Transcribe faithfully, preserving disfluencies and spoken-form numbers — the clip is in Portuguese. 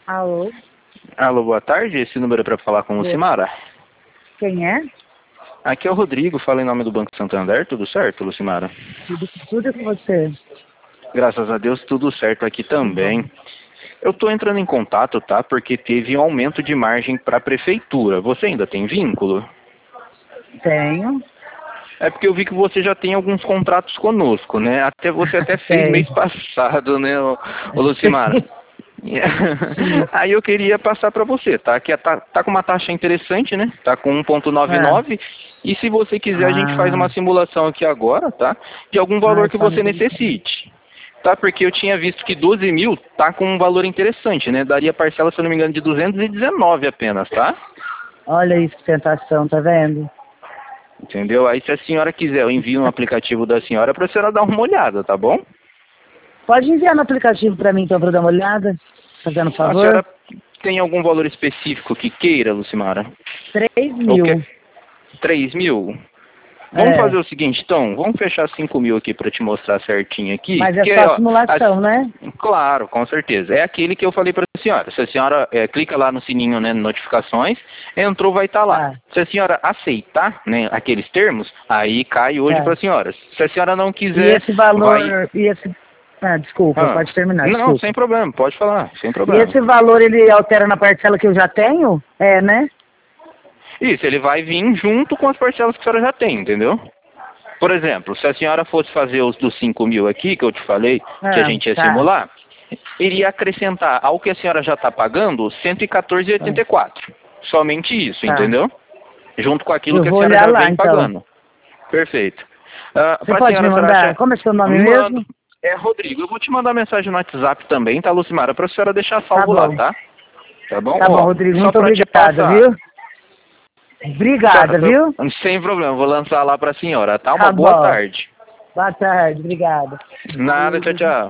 Alô? Alô, boa tarde. Esse número é para falar com o Lucimara? Quem é? Aqui é o Rodrigo, fala em nome do Banco Santander. Tudo certo, Lucimara? Tudo, tudo com você. Graças a Deus, tudo certo aqui também. Eu tô entrando em contato, tá? Porque teve um aumento de margem para a prefeitura. Você ainda tem vínculo? Tenho. É porque eu vi que você já tem alguns contratos conosco, né? Até você até fez Tenho. mês passado, né, ô, ô Lucimara? Aí eu queria passar para você, tá? Que tá, tá com uma taxa interessante, né? Tá com um ponto noventa e nove. E se você quiser, a gente faz Ah, uma simulação aqui agora, tá? De algum valor ai, que só você me dá licença. necessite. Tá? Porque eu tinha visto que doze mil tá com um valor interessante, né? Daria parcela, se eu não me engano, de duzentos e dezenove apenas, tá? Olha isso, que tentação, tá vendo? Entendeu? Aí se a senhora quiser, eu envio um aplicativo da senhora pra senhora dar uma olhada, tá bom? Pode enviar no aplicativo pra mim, então, pra eu dar uma olhada? Fazendo um A favor? senhora tem algum valor específico que queira, Lucimara? Três Ou mil. quer três mil? Vamos É. fazer o seguinte, então, vamos fechar cinco mil aqui para te mostrar certinho aqui. Mas é Que só é, ó, simulação, a- né? Claro, com certeza. É aquele que eu falei para a senhora. Se a senhora é, clica lá no sininho, né, notificações, entrou, vai estar lá. Tá, Se a senhora aceitar, né, aqueles termos, aí cai hoje para tá. a senhora. Se a senhora não E quiser, esse vai... valor, e esse... Ah, desculpa, Ah, pode terminar, não, desculpa. sem problema, pode falar, sem E problema. esse valor, ele altera na parcela que eu já tenho? É, né? Isso, ele vai vir junto com as parcelas que a senhora já tem, entendeu? Por exemplo, se a senhora fosse fazer os dos cinco mil aqui, que eu te falei, que a Ah, gente ia tá. simular, iria acrescentar ao que a senhora já está pagando cento e quatorze reais e oitenta e quatro. Somente isso, Tá. entendeu? Junto com aquilo Eu que a vou senhora olhar já lá, vem então. pagando. Perfeito. Ah, Você para a pode senhora, me a senhora mandar? acha... Como é seu nome Mando. mesmo? É, Rodrigo, eu vou te mandar mensagem no WhatsApp também, tá, Lucimara? Para a senhora deixar Tá salvo lá, bom. tá? Tá bom? Tá bom, Ó, Rodrigo. só Muito para te obrigada, passar. viu? Tá, Obrigada, tô- viu? sem problema, vou lançar lá para a senhora, tá? Uma Tá boa bom. tarde. Boa tarde, obrigada. Nada, tchau, tchau.